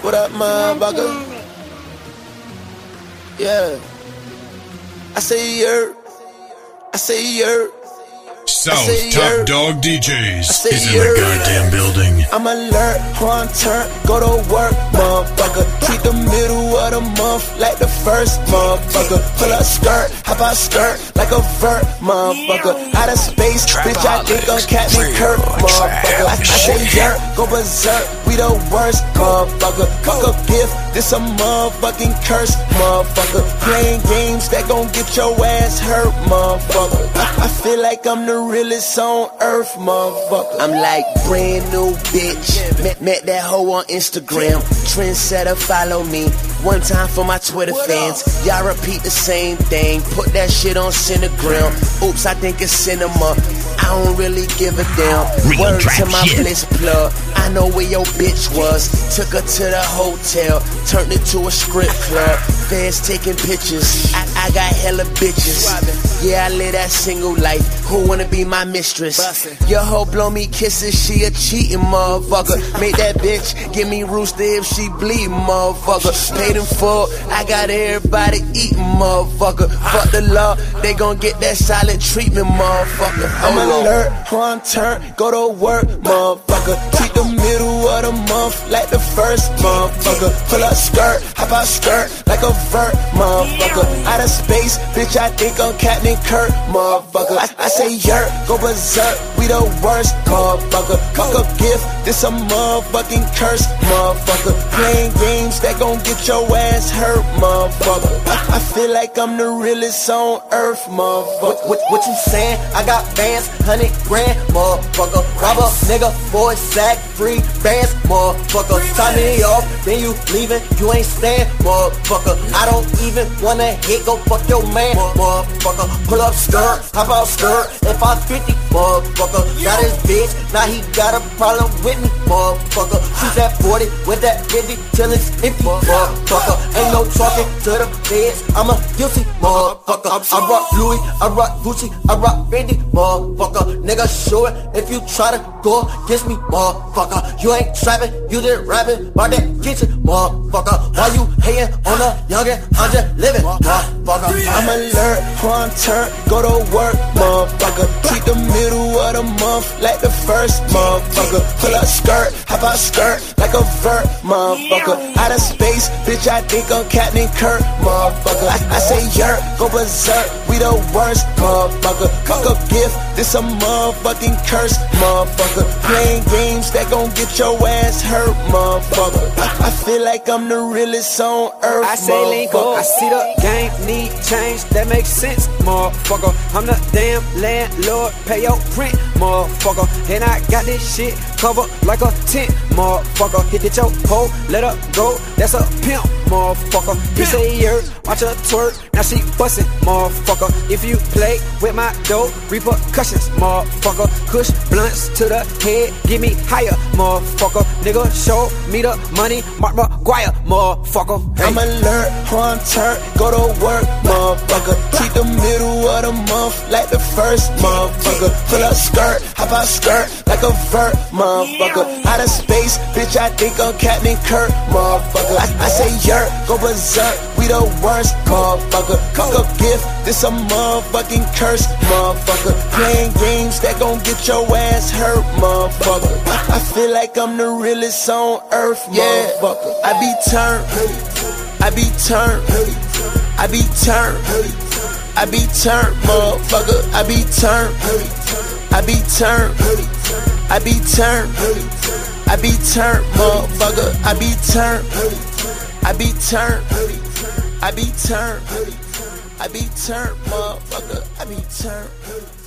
What up, motherfucker? Yeah. I say yer. I say yer. South Top Dog DJs is in yer. the goddamn building. I'm alert, on turn, go to work, motherfucker. Treat the middle of the month like the first, motherfucker. Pull up skirt, hop out skirt like a vert, motherfucker. Out of space, bitch, I think I'm Captain Kirk, motherfucker. I say yer, go berserk, we the worst, motherfucker. Fuck a gift, this a motherfucking curse, motherfucker. Playing games that gon' get your ass hurt, motherfucker. I feel like I'm the realest on earth, motherfucker. I'm like brand new bitch. Met that hoe on Instagram. Trendsetter, follow me. One time for my Twitter fans. Y'all repeat the same thing. Put that shit on Cinegram. Oops, I think it's cinema. I don't really give a damn. Word to my bliss plug. I know where your bitch was. Took her to the hotel. Turned it to a strip club. Fans taking pictures. I got hella bitches. Yeah, I live that single life. Who wanna be my mistress? Your hoe blow me kisses. She a cheating motherfucker. Make that bitch give me rooster if she bleed, motherfucker. Paid in full. I got everybody eating, motherfucker. Fuck the law. They gon' get that silent treatment, motherfucker. I'm alert, on turn, go to work, motherfucker. Treat the middle of the month like the first, motherfucker. Pull up skirt, hop out skirt like a vert, motherfucker. Out of space, bitch, I think I'm Captain Kirk, motherfucker. I say yer, go berserk, we the worst, motherfucker. Fuck a gift, this a motherfucking curse, motherfucker. Playing games that gon' get your ass hurt, motherfucker. I feel like I'm the realest on earth, motherfucker. What you saying? I got bands, 100 grand, motherfucker. Rob a nigga for a sack, free bands, motherfucker. Sign me off, then you leaving, you ain't staying, motherfucker. I don't even wanna hit, go fuck your man, motherfucker. Pull up skirt, hop out skirt, if I'm 50, motherfucker. Got his bitch, now he got a problem with me, motherfucker. Shoot that 40 with that 50 till it's empty, motherfucker. Ain't no talking to the feds, I'm a guilty, motherfucker. I rock Louis, I rock Gucci, I rock Fendi, motherfucker. Nigga, show it if you try to go against me, motherfucker. You ain't trapping, you just rapping about that kitchen, motherfucker. Why you hating on a youngin'? I'm just living, motherfucker. I'm alert, on turn, go to work, motherfucker. Treat the middle of the month like the first, motherfucker. Pull up skirt, hop out skirt like a vert, motherfucker. Out of space, bitch, I think I'm Captain Kirk, motherfucker. I say yer, go berserk, we the worst, motherfucker. Fuck a gift, this a motherfucking curse, motherfucker. Playing games that gon' get your ass hurt, motherfucker. I feel like I'm the realest on earth, I say lingo, I see the game need change, that makes sense, motherfucker. I'm the damn landlord, pay your rent, motherfucker. And I got this shit covered like a tent, motherfucker. Hit your hoe, let her go, that's a pimp, motherfucker. You say yer, watch her twerk, now she bustin', motherfucker. If you play with my dough, repercussions, motherfucker. Kush blunts to the head, give me higher, motherfucker. Nigga, show me the money, Mark McGuire, motherfucker. Hey. I'm alert, on turn, go to work, motherfucker. Treat the middle of the month like the first, motherfucker. Pull up skirt, hop out skirt like a vert, motherfucker. Out of space, bitch, I think I'm Captain Kirk, motherfucker. I say yer, go berserk, we the worst, motherfucker. Fuck a gift, this a motherfucking curse, motherfucker. Playing games that gon' get your ass hurt, motherfucker. I feel like I'm the realest on earth, motherfucker. I be turned, I be turned, I be turned, I be turned, motherfucker. I be turned, I be turned, I be turned, I be turned, motherfucker. I be turned, I be turned, I be turned, I be turned, motherfucker. I be turned.